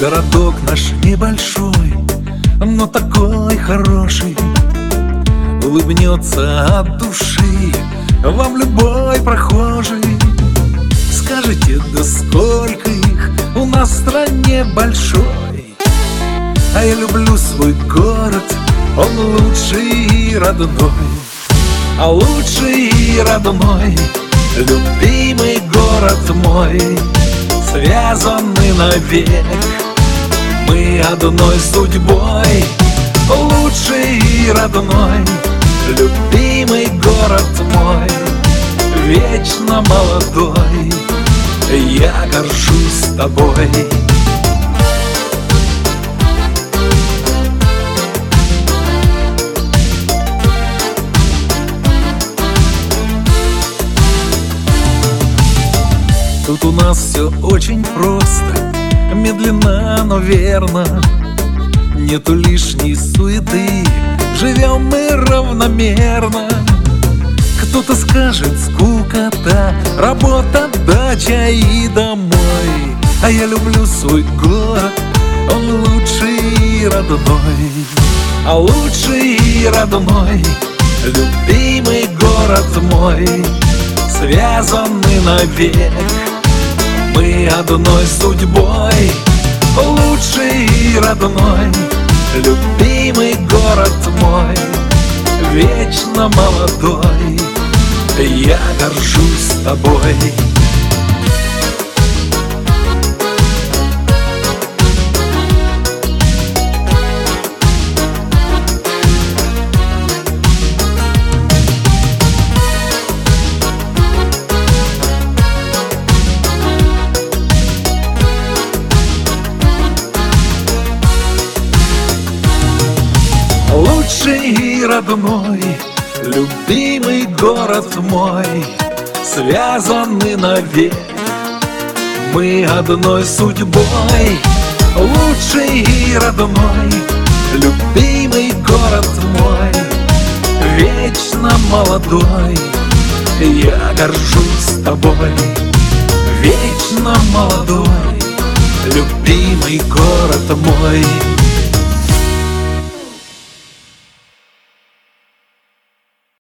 Городок наш небольшой, но такой хороший. Улыбнется от души вам любой прохожий. Скажите, да сколько их у нас в стране большой. А я люблю свой город, он лучший и родной. А лучший и родной, любимый город мой, связаны навек мы одной судьбой. Лучший и родной, любимый город мой, вечно молодой, я горжусь тобой. Тут у нас все очень просто, медленно, но верно. Нету лишней суеты, живем мы равномерно. Кто-то скажет скукота, работа, дача и домой. А я люблю свой город, он лучший и родной. А лучший и родной, любимый город мой, связаны навек мы одной судьбой. Лучший и родной, любимый город мой, вечно молодой, я горжусь тобой. Лучший и родной, любимый город мой, связаны навек мы одной судьбой. Лучший и родной, любимый город мой, вечно молодой, я горжусь тобой. Вечно молодой, любимый город мой.